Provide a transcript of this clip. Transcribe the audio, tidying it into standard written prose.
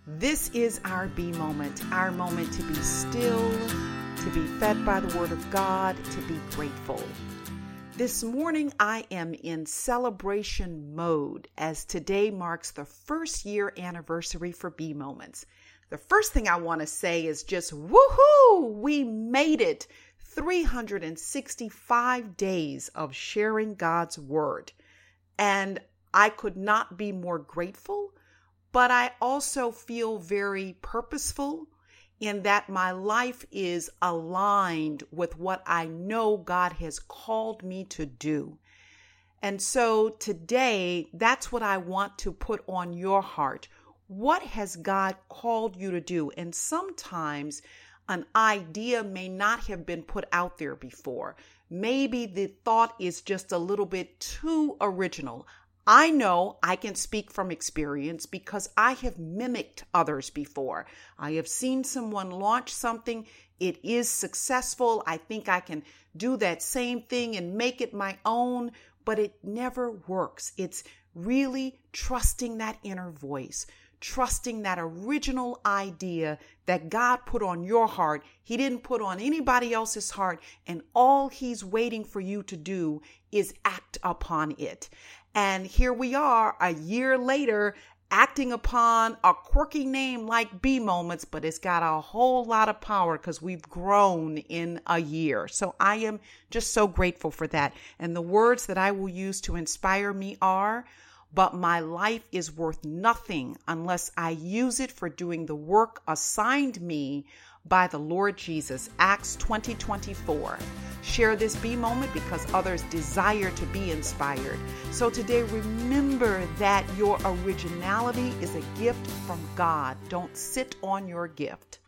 This is our be moment, our moment to be still, to be fed by the Word of God, to be grateful. This morning, I am in celebration mode as today marks the first year anniversary for Be Moments. The first thing I want to say is just woohoo! We made it! 365 days of sharing God's Word. And I could not be more grateful, but I also feel very purposeful in that my life is aligned with what I know God has called me to do. And so today, that's what I want to put on your heart. What has God called you to do? And sometimes an idea may not have been put out there before. Maybe the thought is just a little bit too original. I know I can speak from experience because I have mimicked others before. I have seen someone launch something. It is successful. I think I can do that same thing and make it my own, but it never works. It's really trusting that inner voice, trusting that original idea that God put on your heart. He didn't put on anybody else's heart, and all He's waiting for you to do is act upon it. And here we are a year later acting upon a quirky name like Be Moments, but it's got a whole lot of power because we've grown in a year. So I am just so grateful for that. And the words that I will use to inspire me are, but my life is worth nothing unless I use it for doing the work assigned me by the Lord Jesus. Acts 20:24. Share this Be Moment because others desire to be inspired. So today, remember that your originality is a gift from God. Don't sit on your gift.